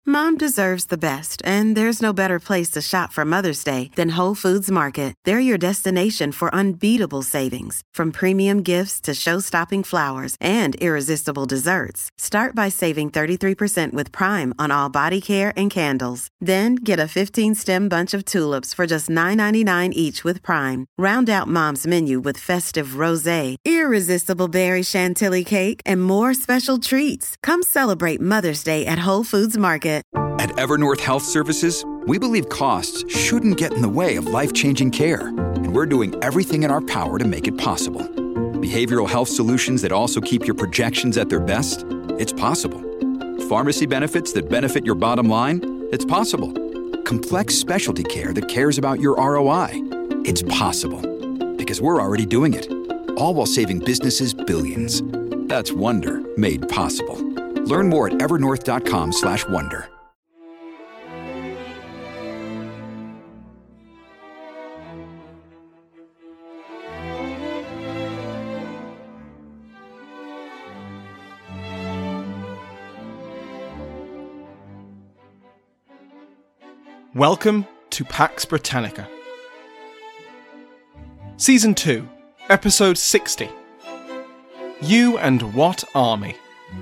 Mom deserves the best, and there's no better place to shop for Mother's Day than Whole Foods Market. They're your destination for unbeatable savings, from premium gifts to show-stopping flowers and irresistible desserts. Start by saving 33% with Prime on all body care and candles. Then get a 15-stem bunch of tulips for just $9.99 each with Prime. Round out Mom's menu with festive rosé, irresistible berry chantilly cake, and more special treats. Come celebrate Mother's Day at Whole Foods Market. At Evernorth Health Services, we believe costs shouldn't get in the way of life-changing care, and we're doing everything in our power to make it possible. Behavioral health solutions that also keep your projections at their best? It's possible. Pharmacy benefits that benefit your bottom line? It's possible. Complex specialty care that cares about your ROI? It's possible. Because we're already doing it. All while saving businesses billions. That's Wonder made possible. Learn more at evernorth.com/wonder. Welcome to Pax Britannica. Season 2, Episode 60. You and What Army?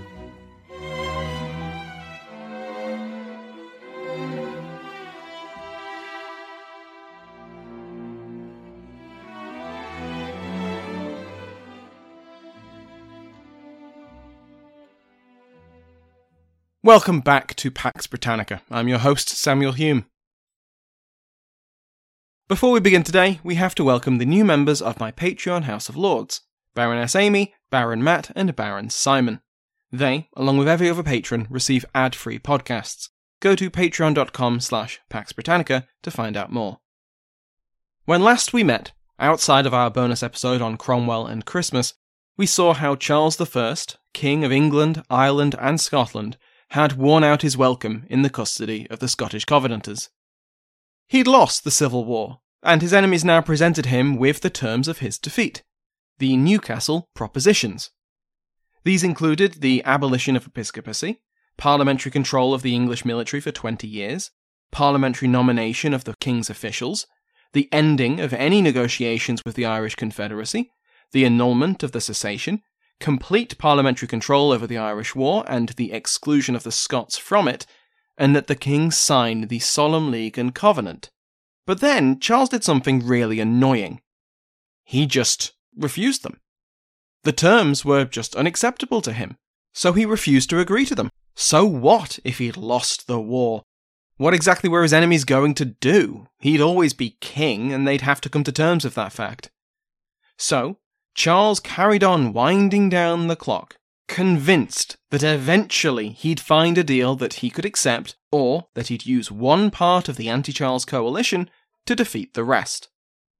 Welcome back to Pax Britannica. I'm your host, Samuel Hume. Before we begin today, we have to welcome the new members of my Patreon House of Lords, Baroness Amy, Baron Matt, and Baron Simon. They, along with every other patron, receive ad-free podcasts. Go to patreon.com/Pax Britannica to find out more. When last we met, outside of our bonus episode on Cromwell and Christmas, we saw how Charles I, King of England, Ireland, and Scotland, had worn out his welcome in the custody of the Scottish Covenanters. He'd lost the Civil War, and his enemies now presented him with the terms of his defeat, the Newcastle Propositions. These included the abolition of episcopacy, parliamentary control of the English military for 20 years, parliamentary nomination of the king's officials, the ending of any negotiations with the Irish Confederacy, the annulment of the cessation, complete parliamentary control over the Irish War and the exclusion of the Scots from it, and that the king sign the Solemn League and Covenant. But then Charles did something really annoying. He just refused them. The terms were just unacceptable to him, so he refused to agree to them. So what if he'd lost the war? What exactly were his enemies going to do? He'd always be king, and they'd have to come to terms with that fact. So, Charles carried on winding down the clock, convinced that eventually he'd find a deal that he could accept, or that he'd use one part of the anti-Charles coalition to defeat the rest.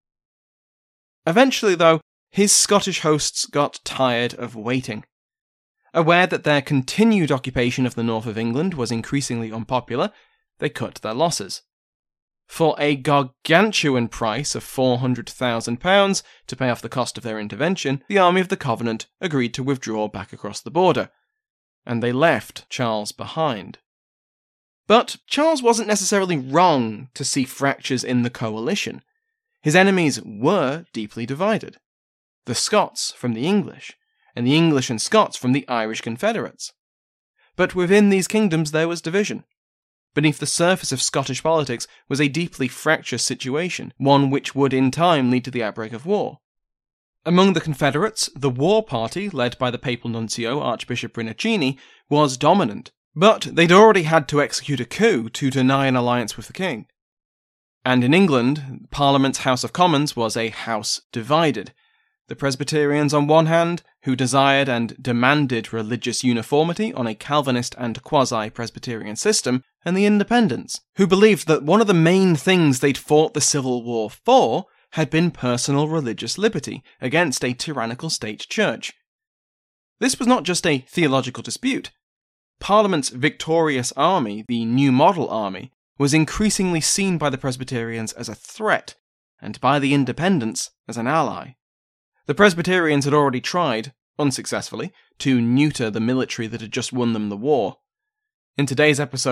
Eventually, though, his Scottish hosts got tired of waiting. Aware that their continued occupation of the north of England was increasingly unpopular, they cut their losses. For a gargantuan price of £400,000 to pay off the cost of their intervention, the army of the Covenant agreed to withdraw back across the border, and they left Charles behind. But Charles wasn't necessarily wrong to see fractures in the coalition. His enemies were deeply divided. The Scots from the English, and the English and Scots from the Irish Confederates. But within these kingdoms there was division. Beneath the surface of Scottish politics was a deeply fractious situation, one which would in time lead to the outbreak of war. Among the Confederates, the war party, led by the papal nuncio Archbishop Rinuccini, was dominant, but they'd already had to execute a coup to deny an alliance with the king. And in England, Parliament's House of Commons was a house divided. The Presbyterians on one hand, who desired and demanded religious uniformity on a Calvinist and quasi-Presbyterian system, and the Independents, who believed that one of the main things they'd fought the Civil War for had been personal religious liberty against a tyrannical state church. This was not just a theological dispute. Parliament's victorious army, the New Model Army, was increasingly seen by the Presbyterians as a threat, and by the Independents as an ally. The Presbyterians had already tried, unsuccessfully, to neuter the military that had just won them the war. In today's episode,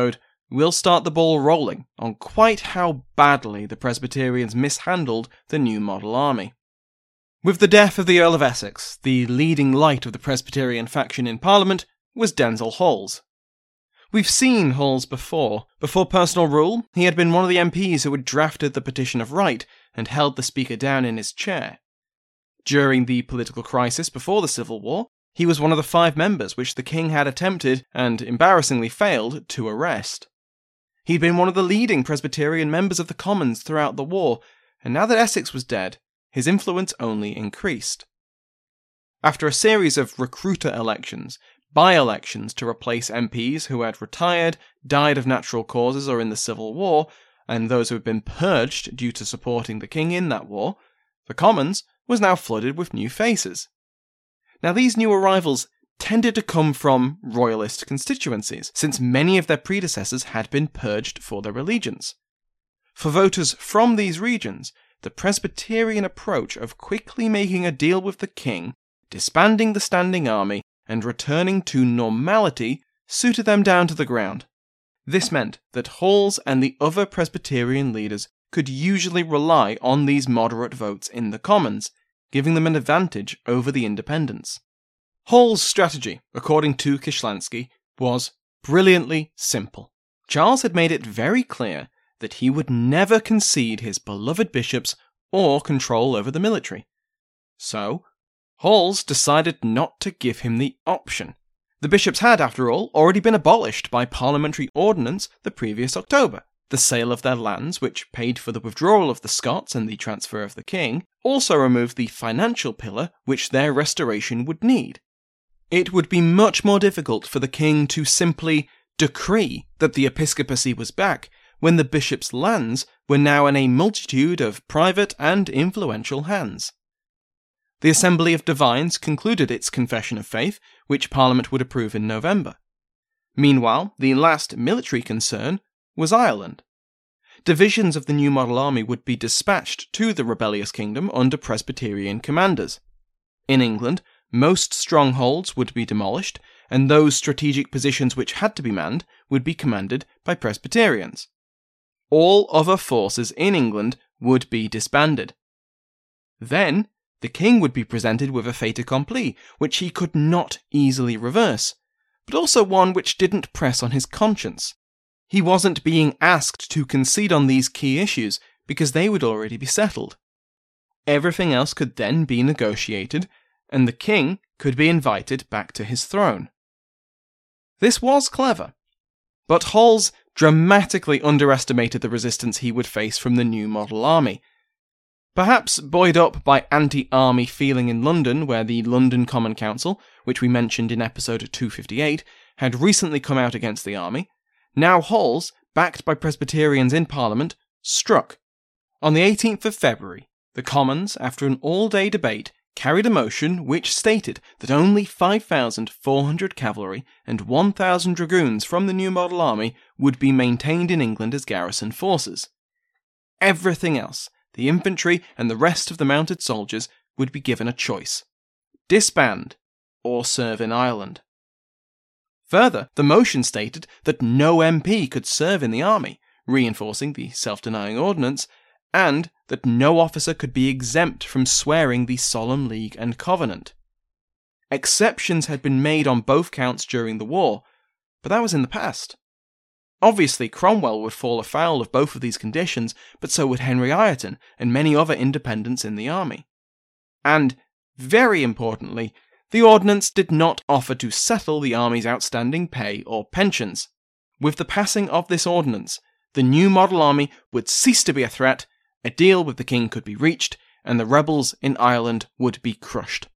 we'll start the ball rolling on quite how badly the Presbyterians mishandled the new model army. With the death of the Earl of Essex, the leading light of the Presbyterian faction in Parliament was Denzil Halls. We've seen Halls before. Before personal rule, he had been one of the MPs who had drafted the Petition of Right and held the Speaker down in his chair. During the political crisis before the Civil War, he was one of the 5 members which the King had attempted, and embarrassingly failed, to arrest. He'd been one of the leading Presbyterian members of the Commons throughout the war, and now that Essex was dead, his influence only increased. After a series of recruiter elections, by-elections to replace MPs who had retired, died of natural causes or in the Civil War, and those who had been purged due to supporting the King in that war, the Commons was now flooded with new faces. Now these new arrivals tended to come from royalist constituencies, since many of their predecessors had been purged for their allegiance. For voters from these regions, the Presbyterian approach of quickly making a deal with the King, disbanding the standing army, and returning to normality suited them down to the ground. This meant that Halls and the other Presbyterian leaders could usually rely on these moderate votes in the Commons, giving them an advantage over the independents. Hall's strategy, according to Kishlansky, was brilliantly simple. Charles had made it very clear that he would never concede his beloved bishops or control over the military. So, Halls decided not to give him the option. The bishops had, after all, already been abolished by parliamentary ordinance the previous October. The sale of their lands, which paid for the withdrawal of the Scots and the transfer of the King, also removed the financial pillar which their restoration would need. It would be much more difficult for the King to simply decree that the episcopacy was back when the bishops' lands were now in a multitude of private and influential hands. The Assembly of Divines concluded its confession of faith, which Parliament would approve in November. Meanwhile, the last military concern was Ireland. Divisions of the new model army would be dispatched to the rebellious kingdom under Presbyterian commanders. In England, most strongholds would be demolished, and those strategic positions which had to be manned would be commanded by Presbyterians. All other forces in England would be disbanded. Then, the King would be presented with a fait accompli, which he could not easily reverse, but also one which didn't press on his conscience. He wasn't being asked to concede on these key issues because they would already be settled. Everything else could then be negotiated, and the King could be invited back to his throne. This was clever, but Halls dramatically underestimated the resistance he would face from the new model army. Perhaps buoyed up by anti-army feeling in London, where the London Common Council, which we mentioned in episode 258, had recently come out against the army, now Halls, backed by Presbyterians in Parliament, struck. On the 18th of February, the Commons, after an all-day debate, carried a motion which stated that only 5,400 cavalry and 1,000 dragoons from the new model army would be maintained in England as garrison forces. Everything else, the infantry and the rest of the mounted soldiers, would be given a choice: disband or serve in Ireland. Further, the motion stated that no MP could serve in the army, reinforcing the self-denying ordinance, and that no officer could be exempt from swearing the Solemn League and Covenant. Exceptions had been made on both counts during the war, but that was in the past. Obviously, Cromwell would fall afoul of both of these conditions, but so would Henry Ireton and many other independents in the army. And, very importantly, the ordinance did not offer to settle the army's outstanding pay or pensions. With the passing of this ordinance, the new model army would cease to be a threat, a deal with the King could be reached, and the rebels in Ireland would be crushed.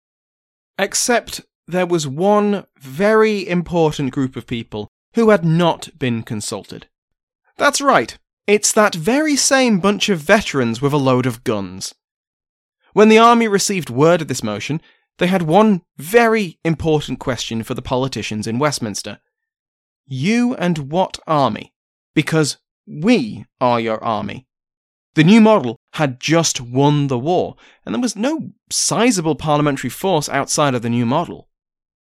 Except there was one very important group of people who had not been consulted. That's right, it's that very same bunch of veterans with a load of guns. When the army received word of this motion, they had one very important question for the politicians in Westminster. You and what army? Because we are your army. The new model had just won the war, and there was no sizable parliamentary force outside of the new model.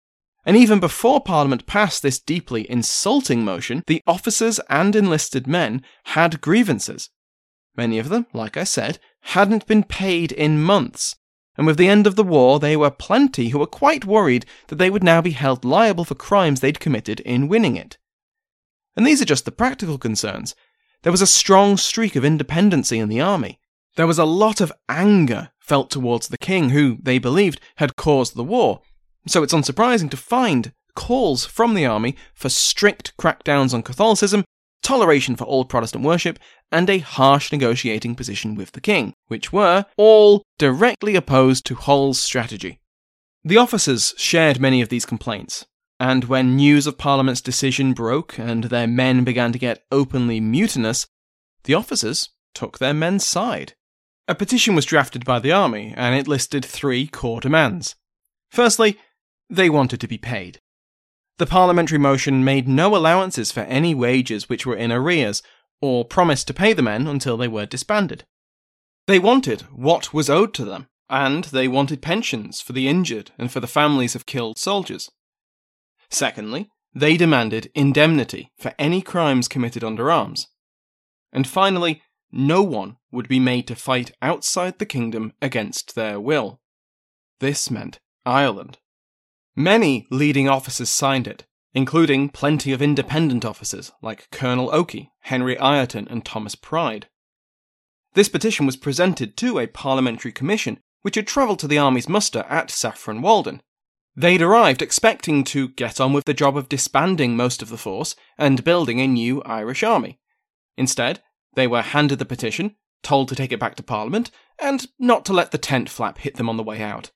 And even before Parliament passed this deeply insulting motion, the officers and enlisted men had grievances. Many of them, like I said, hadn't been paid in months, and with the end of the war there were plenty who were quite worried that they would now be held liable for crimes they'd committed in winning it. And these are just the practical concerns. There was a strong streak of independency in the army. There was a lot of anger felt towards the king, who, they believed, had caused the war. So it's unsurprising to find calls from the army for strict crackdowns on Catholicism, toleration for all Protestant worship, and a harsh negotiating position with the king, which were all directly opposed to Hull's strategy. The officers shared many of these complaints, and when news of Parliament's decision broke and their men began to get openly mutinous, the officers took their men's side. A petition was drafted by the army, and it listed 3 core demands. Firstly, they wanted to be paid. The parliamentary motion made no allowances for any wages which were in arrears, or promised to pay the men until they were disbanded. They wanted what was owed to them, and they wanted pensions for the injured and for the families of killed soldiers. Secondly, they demanded indemnity for any crimes committed under arms. And finally, no one would be made to fight outside the kingdom against their will. This meant Ireland. Many leading officers signed it, including plenty of independent officers like Colonel Oakey, Henry Ireton, and Thomas Pride. This petition was presented to a parliamentary commission which had travelled to the army's muster at Saffron Walden. They'd arrived expecting to get on with the job of disbanding most of the force and building a new Irish army. Instead, they were handed the petition, told to take it back to Parliament, and not to let the tent flap hit them on the way out.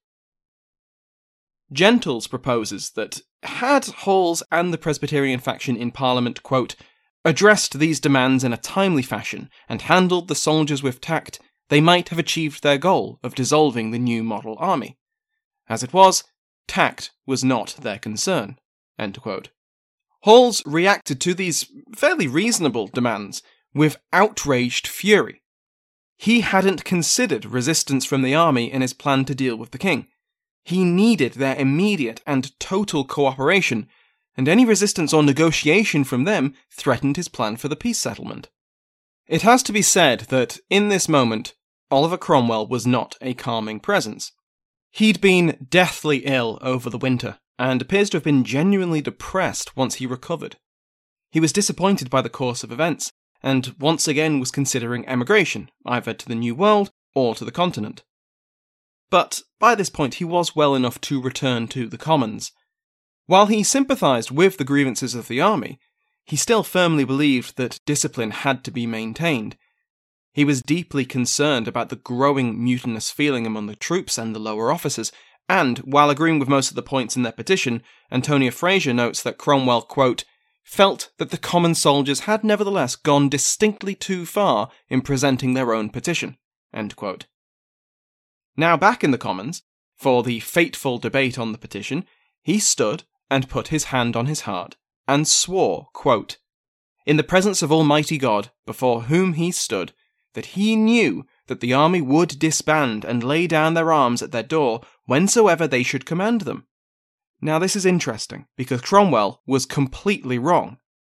Gentles proposes that had Hall's and the Presbyterian faction in Parliament, quote, addressed these demands in a timely fashion and handled the soldiers with tact, they might have achieved their goal of dissolving the new model army. As it was, tact was not their concern. End quote. Hall's reacted to these fairly reasonable demands with outraged fury. He hadn't considered resistance from the army in his plan to deal with the king. He needed their immediate and total cooperation, and any resistance or negotiation from them threatened his plan for the peace settlement. It has to be said that, in this moment, Oliver Cromwell was not a calming presence. He'd been deathly ill over the winter, and appears to have been genuinely depressed once he recovered. He was disappointed by the course of events, and once again was considering emigration, either to the New World or to the continent. But by this point he was well enough to return to the Commons. While he sympathised with the grievances of the army, he still firmly believed that discipline had to be maintained. He was deeply concerned about the growing mutinous feeling among the troops and the lower officers, and, while agreeing with most of the points in their petition, Antonia Fraser notes that Cromwell, quote, felt that the common soldiers had nevertheless gone distinctly too far in presenting their own petition. End quote. Now back in the Commons, for the fateful debate on the petition, he stood and put his hand on his heart, and swore, quote, in the presence of Almighty God, before whom he stood, that he knew that the army would disband and lay down their arms at their door whensoever they should command them. Now this is interesting, because Cromwell was completely wrong.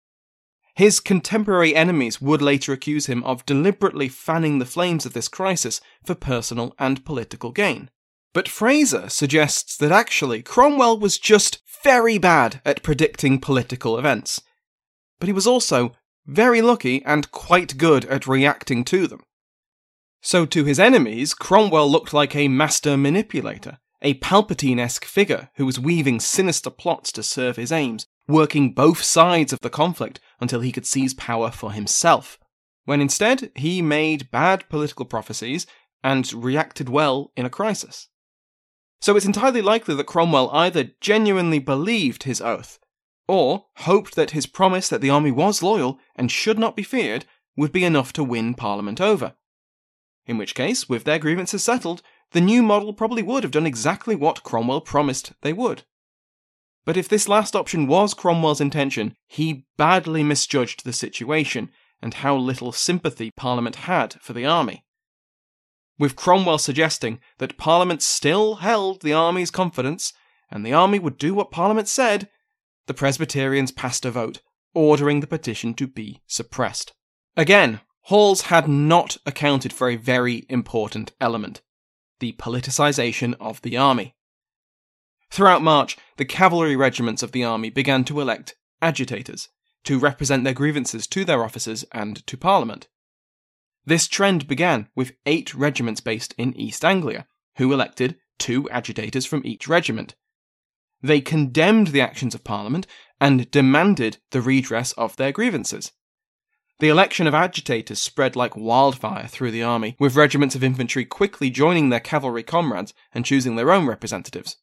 His contemporary enemies would later accuse him of deliberately fanning the flames of this crisis for personal and political gain. But Fraser suggests that actually Cromwell was just very bad at predicting political events. But he was also very lucky and quite good at reacting to them. So to his enemies, Cromwell looked like a master manipulator, a Palpatine-esque figure who was weaving sinister plots to serve his aims, working both sides of the conflict until he could seize power for himself, when instead he made bad political prophecies and reacted well in a crisis. So it's entirely likely that Cromwell either genuinely believed his oath, or hoped that his promise that the army was loyal and should not be feared would be enough to win Parliament over. In which case, with their grievances settled, the new model probably would have done exactly what Cromwell promised they would. But if this last option was Cromwell's intention, he badly misjudged the situation and how little sympathy Parliament had for the army. With Cromwell suggesting that Parliament still held the army's confidence, and the army would do what Parliament said, the Presbyterians passed a vote ordering the petition to be suppressed. Again, Hall's had not accounted for a very important element: the politicisation of the army. Throughout March, the cavalry regiments of the army began to elect agitators to represent their grievances to their officers and to Parliament. This trend began with 8 regiments based in East Anglia, who elected 2 agitators from each regiment. They condemned the actions of Parliament and demanded the redress of their grievances. The election of agitators spread like wildfire through the army, with regiments of infantry quickly joining their cavalry comrades and choosing their own representatives.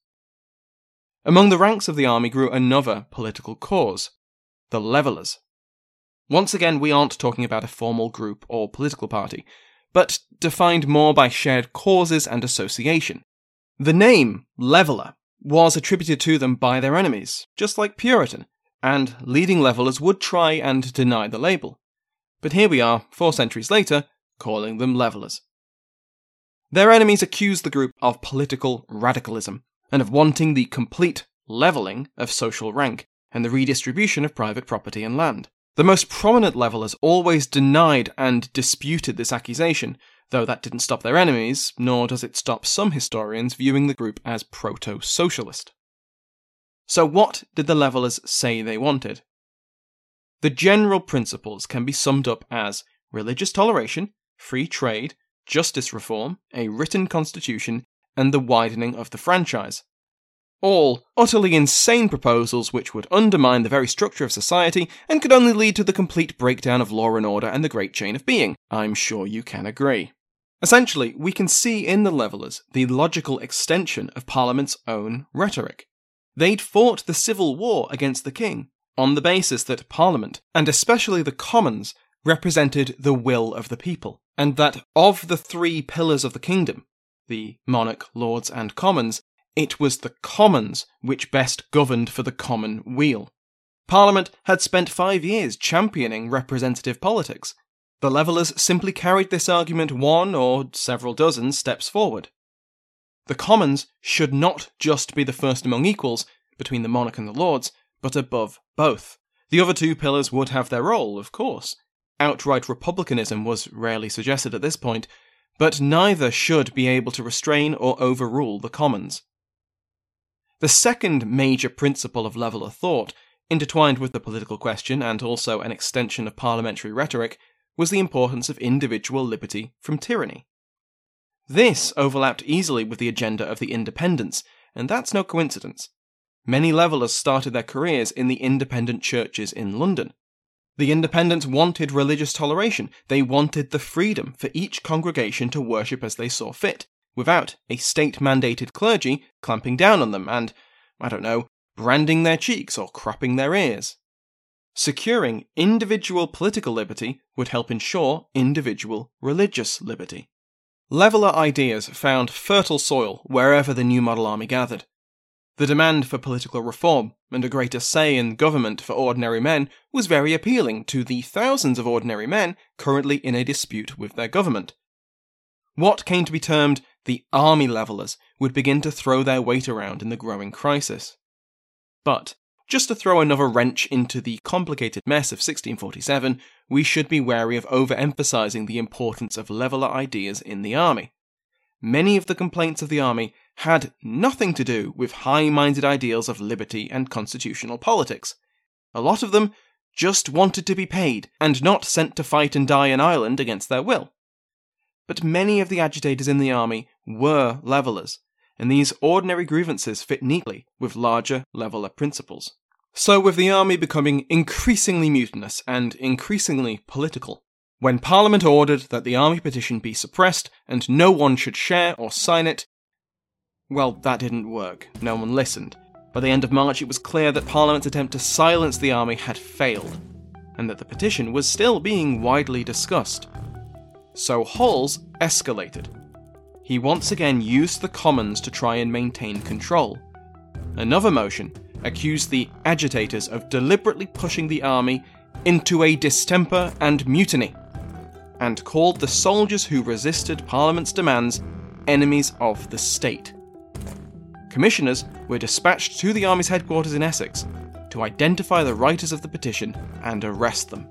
Among the ranks of the army grew another political cause: the Levellers. Once again, we aren't talking about a formal group or political party, but defined more by shared causes and association. The name Leveller was attributed to them by their enemies, just like Puritan, and leading Levellers would try and deny the label. But here we are, 4 centuries later, calling them Levellers. Their enemies accused the group of political radicalism, and of wanting the complete levelling of social rank, and the redistribution of private property and land. The most prominent Levellers always denied and disputed this accusation, though that didn't stop their enemies, nor does it stop some historians viewing the group as proto-socialist. So what did the Levellers say they wanted? The general principles can be summed up as religious toleration, free trade, justice reform, a written constitution, and the widening of the franchise. All utterly insane proposals which would undermine the very structure of society and could only lead to the complete breakdown of law and order and the great chain of being. I'm sure you can agree. Essentially, we can see in the Levellers the logical extension of Parliament's own rhetoric. They'd fought the civil war against the king on the basis that Parliament, and especially the Commons, represented the will of the people, and that of the 3 pillars of the kingdom, the monarch, lords, and commons, it was the Commons which best governed for the common weal. Parliament had spent 5 years championing representative politics. The Levellers simply carried this argument 1 or several dozen steps forward. The Commons should not just be the first among equals between the monarch and the lords, but above both. The other 2 pillars would have their role, of course. Outright republicanism was rarely suggested at this point, but neither should be able to restrain or overrule the Commons. The second major principle of Leveller thought, intertwined with the political question and also an extension of parliamentary rhetoric, was the importance of individual liberty from tyranny. This overlapped easily with the agenda of the Independents, and that's no coincidence. Many Levellers started their careers in the independent churches in London. The Independents wanted religious toleration. They wanted the freedom for each congregation to worship as they saw fit, without a state-mandated clergy clamping down on them and, branding their cheeks or cropping their ears. Securing individual political liberty would help ensure individual religious liberty. Leveller ideas found fertile soil wherever the new model army gathered. The demand for political reform and a greater say in government for ordinary men was very appealing to the thousands of ordinary men currently in a dispute with their government. What came to be termed the army Levellers would begin to throw their weight around in the growing crisis. But, just to throw another wrench into the complicated mess of 1647, we should be wary of overemphasising the importance of Leveller ideas in the army. Many of the complaints of the army had nothing to do with high-minded ideals of liberty and constitutional politics. A lot of them just wanted to be paid and not sent to fight and die in Ireland against their will. But many of the agitators in the army were Levellers, and these ordinary grievances fit neatly with larger Leveller principles. So with the army becoming increasingly mutinous and increasingly political, when Parliament ordered that the army petition be suppressed and no one should share or sign it, well, that didn't work. No one listened. By the end of March, it was clear that Parliament's attempt to silence the army had failed, and that the petition was still being widely discussed. So Hall's escalated. He once again used the Commons to try and maintain control. Another motion accused the agitators of deliberately pushing the army into a distemper and mutiny, and called the soldiers who resisted Parliament's demands enemies of the state. commissioners were dispatched to the army's headquarters in Essex to identify the writers of the petition and arrest them.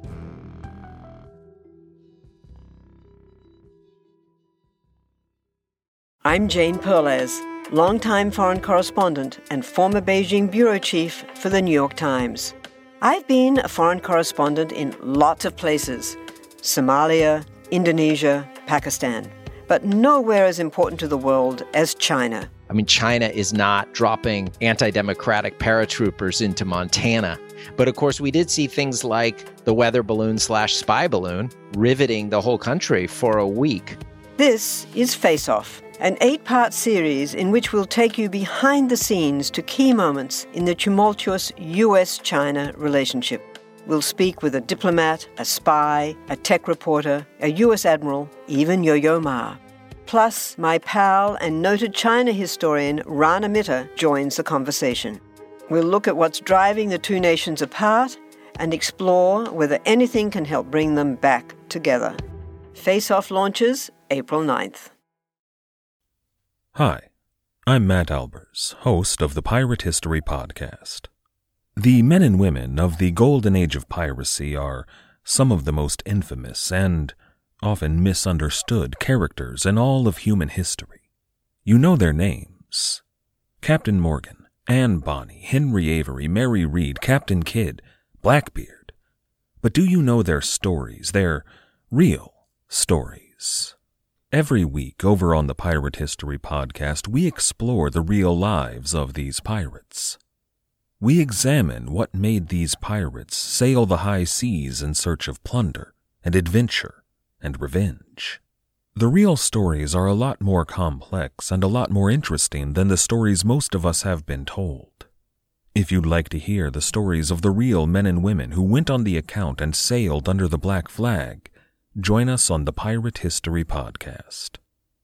I'm Jane Perlez, longtime foreign correspondent and former Beijing bureau chief for the New York Times. I've been a foreign correspondent in lots of places: Somalia, Indonesia, Pakistan, but nowhere as important to the world as China. I mean, China is not dropping anti-democratic paratroopers into Montana. But of course, we did see things like the weather balloon/spy balloon riveting the whole country for a week. This is Face Off, an 8-part series in which we'll take you behind the scenes to key moments in the tumultuous US-China relationship. We'll speak with a diplomat, a spy, a tech reporter, a US admiral, even Yo-Yo Ma. Plus, my pal and noted China historian Rana Mitter joins the conversation. We'll look at what's driving the two nations apart and explore whether anything can help bring them back together. Face Off launches April 9th. Hi, I'm Matt Albers, host of the Pirate History Podcast. The men and women of the golden age of piracy are some of the most infamous and often misunderstood characters in all of human history. You know their names: Captain Morgan, Anne Bonny, Henry Avery, Mary Read, Captain Kidd, Blackbeard. But do you know their stories, their real stories? Every week over on the Pirate History Podcast, we explore the real lives of these pirates. We examine what made these pirates sail the high seas in search of plunder and adventure and revenge. The real stories are a lot more complex and a lot more interesting than the stories most of us have been told. If you'd like to hear the stories of the real men and women who went on the account and sailed under the black flag, join us on the Pirate History Podcast.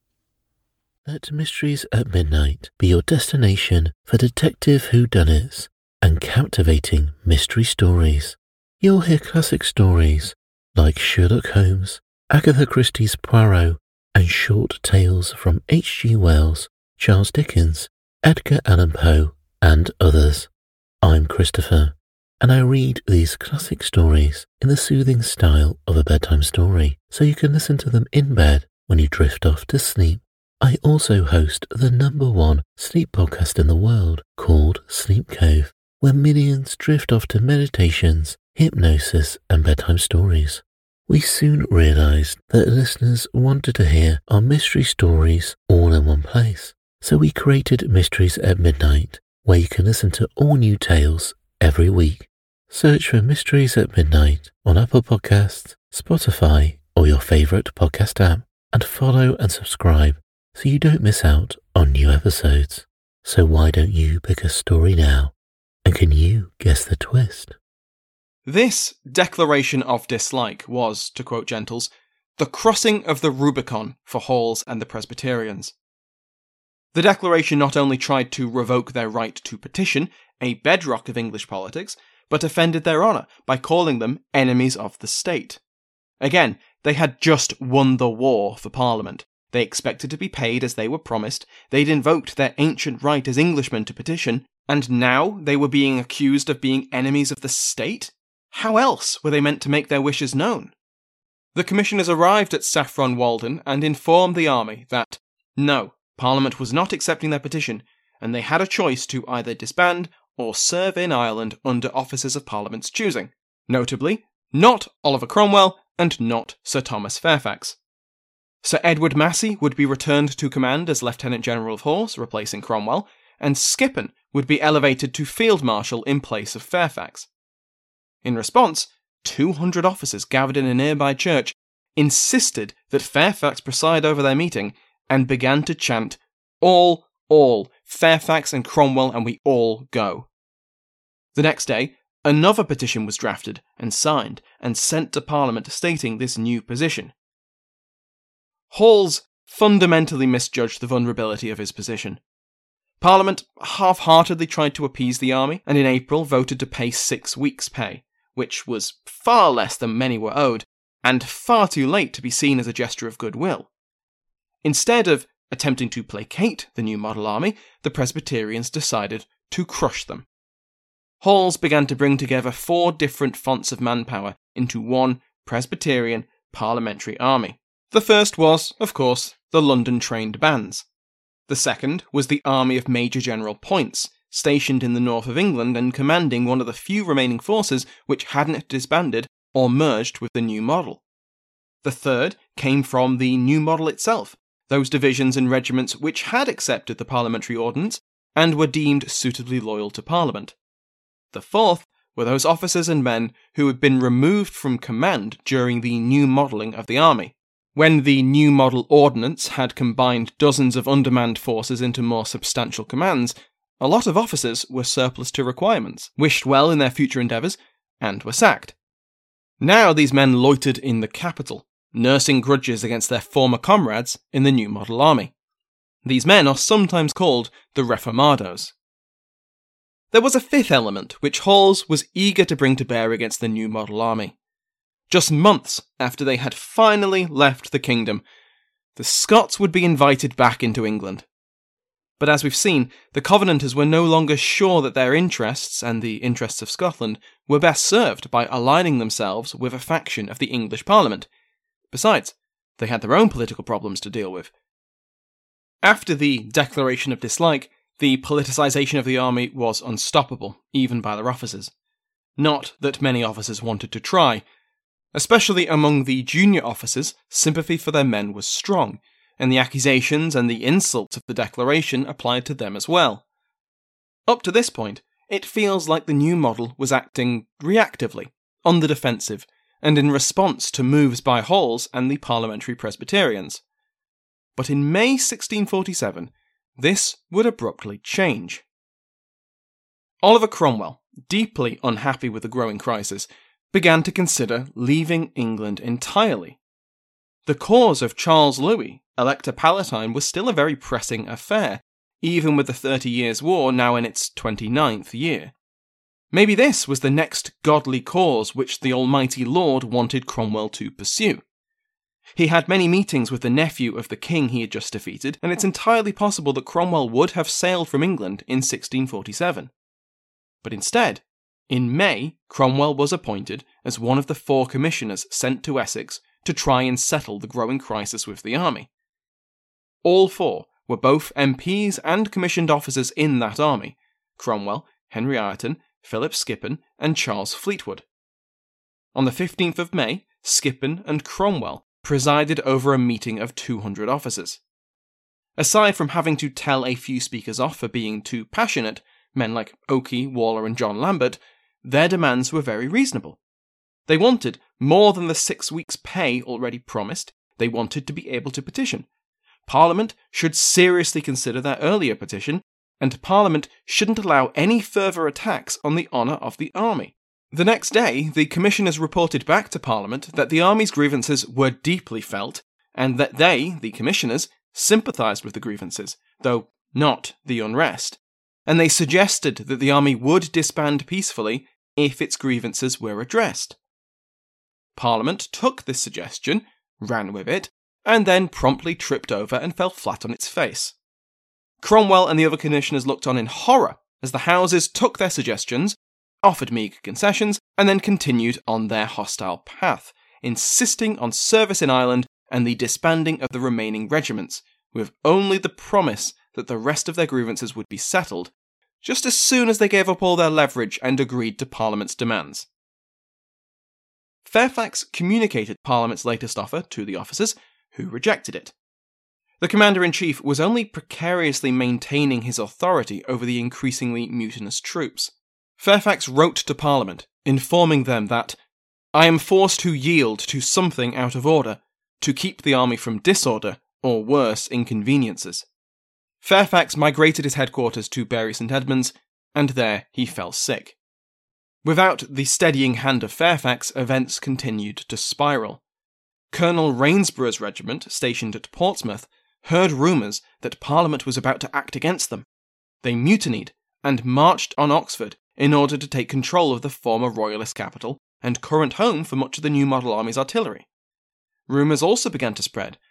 Let Mysteries at Midnight be your destination for detective whodunits and captivating mystery stories. You'll hear classic stories like Sherlock Holmes, Agatha Christie's Poirot, and short tales from H.G. Wells, Charles Dickens, Edgar Allan Poe, and others. I'm Christopher, and I read these classic stories in the soothing style of a bedtime story, so you can listen to them in bed when you drift off to sleep. I also host the #1 sleep podcast in the world called Sleep Cove, where millions drift off to meditations, hypnosis, and bedtime stories. We soon realized that listeners wanted to hear our mystery stories all in one place, so we created Mysteries at Midnight, where you can listen to all new tales every week. Search for Mysteries at Midnight on Apple Podcasts, Spotify, or your favorite podcast app, and follow and subscribe so you don't miss out on new episodes. So why don't you pick a story now? And can you guess the twist? This declaration of dislike was, to quote Gentles, the crossing of the Rubicon for Hall's and the Presbyterians. The declaration not only tried to revoke their right to petition, a bedrock of English politics, but offended their honour by calling them enemies of the state. Again, they had just won the war for Parliament. They expected to be paid as they were promised, they'd invoked their ancient right as Englishmen to petition, and now they were being accused of being enemies of the state? How else were they meant to make their wishes known? The commissioners arrived at Saffron Walden and informed the army that, no, Parliament was not accepting their petition, and they had a choice to either disband or serve in Ireland under officers of Parliament's choosing, notably, not Oliver Cromwell and not Sir Thomas Fairfax. Sir Edward Massey would be returned to command as Lieutenant General of Horse, replacing Cromwell, and Skippon would be elevated to Field Marshal in place of Fairfax. In response, 200 officers gathered in a nearby church insisted that Fairfax preside over their meeting and began to chant, all, Fairfax and Cromwell and we all go. The next day, another petition was drafted and signed and sent to Parliament stating this new position. Hall's fundamentally misjudged the vulnerability of his position. Parliament half-heartedly tried to appease the army and in April voted to pay 6 weeks' pay, which was far less than many were owed, and far too late to be seen as a gesture of goodwill. Instead of Attempting to placate the new model army, the Presbyterians decided to crush them. Hall's began to bring together 4 different fonts of manpower into one Presbyterian parliamentary army. The first was, of course, the London-trained bands. The second was the army of Major General Points, stationed in the north of England and commanding one of the few remaining forces which hadn't disbanded or merged with the new model. The third came from the new model itself, those divisions and regiments which had accepted the parliamentary ordinance and were deemed suitably loyal to Parliament. The fourth were those officers and men who had been removed from command during the new modelling of the army. When the new model ordinance had combined dozens of undermanned forces into more substantial commands, a lot of officers were surplus to requirements, wished well in their future endeavours, and were sacked. Now these men loitered in the capital, nursing grudges against their former comrades in the new model army. These men are sometimes called the Reformados. There was a fifth element which Hall's was eager to bring to bear against the new model army. Just months after they had finally left the kingdom, the Scots would be invited back into England. But as we've seen, the Covenanters were no longer sure that their interests, and the interests of Scotland, were best served by aligning themselves with a faction of the English Parliament. Besides, they had their own political problems to deal with. After the declaration of dislike, the politicisation of the army was unstoppable, even by their officers. Not that many officers wanted to try. Especially among the junior officers, sympathy for their men was strong, and the accusations and the insults of the declaration applied to them as well. Up to this point, it feels like the new model was acting reactively, on the defensive, and in response to moves by Hall's and the parliamentary Presbyterians. But in May 1647, this would abruptly change. Oliver Cromwell, deeply unhappy with the growing crisis, began to consider leaving England entirely. The cause of Charles Louis, Elector Palatine, was still a very pressing affair, even with the 30 Years' War now in its 29th year. Maybe this was the next godly cause which the Almighty Lord wanted Cromwell to pursue. He had many meetings with the nephew of the king he had just defeated, and it's entirely possible that Cromwell would have sailed from England in 1647. But instead, in May, Cromwell was appointed as one of the 4 commissioners sent to Essex to try and settle the growing crisis with the army. All 4 were both MPs and commissioned officers in that army: Cromwell, Henry Ireton, Philip Skippon, and Charles Fleetwood. On the 15th of May, Skippon and Cromwell presided over a meeting of 200 officers. Aside from having to tell a few speakers off for being too passionate, men like Oakey, Waller, and John Lambert, their demands were very reasonable. They wanted more than the 6 weeks' pay already promised. They wanted to be able to petition. Parliament should seriously consider their earlier petition, and Parliament shouldn't allow any further attacks on the honour of the army. The next day, the commissioners reported back to Parliament that the army's grievances were deeply felt, and that they, the commissioners, sympathised with the grievances, though not the unrest. And they suggested that the army would disband peacefully if its grievances were addressed. Parliament took this suggestion, ran with it, and then promptly tripped over and fell flat on its face. Cromwell and the other commissioners looked on in horror as the Houses took their suggestions, offered meagre concessions, and then continued on their hostile path, insisting on service in Ireland and the disbanding of the remaining regiments, with only the promise that the rest of their grievances would be settled, just as soon as they gave up all their leverage and agreed to Parliament's demands. Fairfax communicated Parliament's latest offer to the officers, who rejected it. The Commander-in-Chief was only precariously maintaining his authority over the increasingly mutinous troops. Fairfax wrote to Parliament, informing them that, "I am forced to yield to something out of order, to keep the army from disorder, or worse inconveniences." Fairfax migrated his headquarters to Bury St Edmunds, and there he fell sick. Without the steadying hand of Fairfax, events continued to spiral. Colonel Rainsborough's regiment, stationed at Portsmouth, heard rumours that Parliament was about to act against them. They mutinied and marched on Oxford in order to take control of the former royalist capital and current home for much of the new model army's artillery. Rumours also began to spread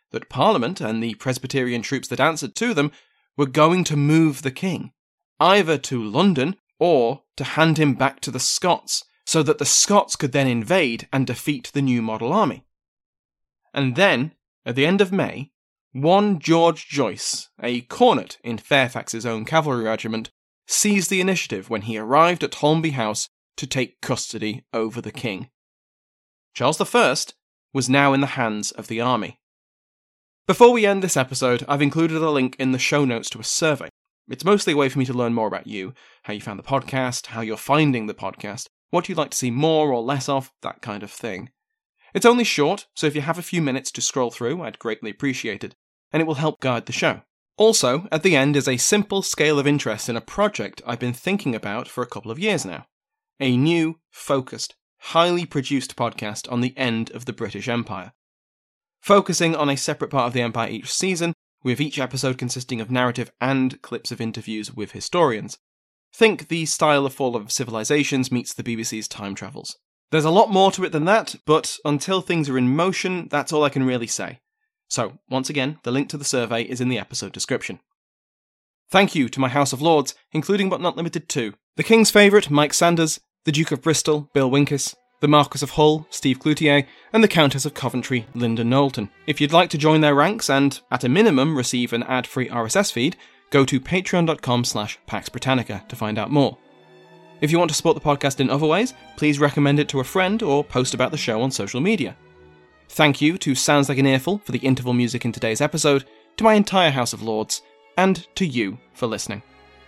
that Parliament and the Presbyterian troops that answered to them were going to move the king, either to London or to hand him back to the Scots, so that the Scots could then invade and defeat the new model army. And then, at the end of May, one George Joyce, a cornet in Fairfax's own cavalry regiment, seized the initiative when he arrived at Holmby House to take custody over the king. Charles I was now in the hands of the army. Before we end this episode, I've included a link in the show notes to a survey. It's mostly a way for me to learn more about you, how you found the podcast, how you're finding the podcast, what you'd like to see more or less of, that kind of thing. It's only short, so if you have a few minutes to scroll through, I'd greatly appreciate it, and it will help guide the show. Also, at the end is a simple scale of interest in a project I've been thinking about for a couple of years now. A new, focused, highly produced podcast on the end of the British Empire. Focusing on a separate part of the empire each season, with each episode consisting of narrative and clips of interviews with historians. Think the style of Fall of Civilizations meets the BBC's Time Travels. There's a lot more to it than that, but until things are in motion, that's all I can really say. So, once again, the link to the survey is in the episode description. Thank you to my House of Lords, including but not limited to the King's favourite, Mike Sanders, the Duke of Bristol, Bill Winkis, the Marquess of Hull, Steve Cloutier, and the Countess of Coventry, Linda Knowlton. If you'd like to join their ranks and, at a minimum, receive an ad-free RSS feed, go to patreon.com/Pax Britannica to find out more. If you want to support the podcast in other ways, please recommend it to a friend or post about the show on social media. Thank you to Sounds Like an Earful for the interval music in today's episode, to my entire House of Lords, and to you for listening.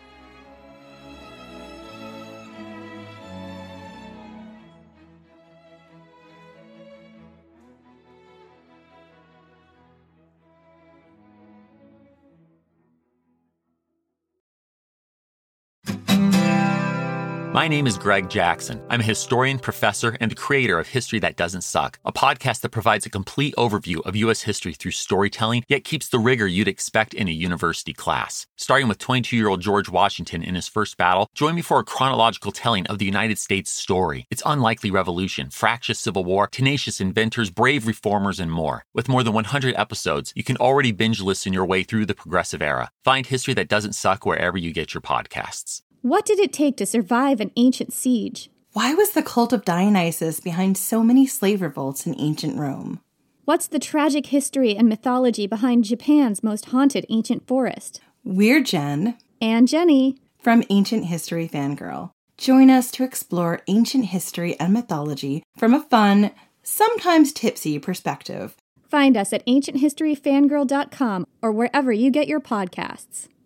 My name is Greg Jackson. I'm a historian, professor, and the creator of History That Doesn't Suck, a podcast that provides a complete overview of U.S. history through storytelling, yet keeps the rigor you'd expect in a university class. Starting with 22-year-old George Washington in his first battle, join me for a chronological telling of the United States story, its unlikely revolution, fractious civil war, tenacious inventors, brave reformers, and more. With more than 100 episodes, you can already binge listen your way through the progressive era. Find History That Doesn't Suck wherever you get your podcasts. What did it take to survive an ancient siege? Why was the cult of Dionysus behind so many slave revolts in ancient Rome? What's the tragic history and mythology behind Japan's most haunted ancient forest? We're Jen. And Jenny. From Ancient History Fangirl. Join us to explore ancient history and mythology from a fun, sometimes tipsy perspective. Find us at ancienthistoryfangirl.com or wherever you get your podcasts.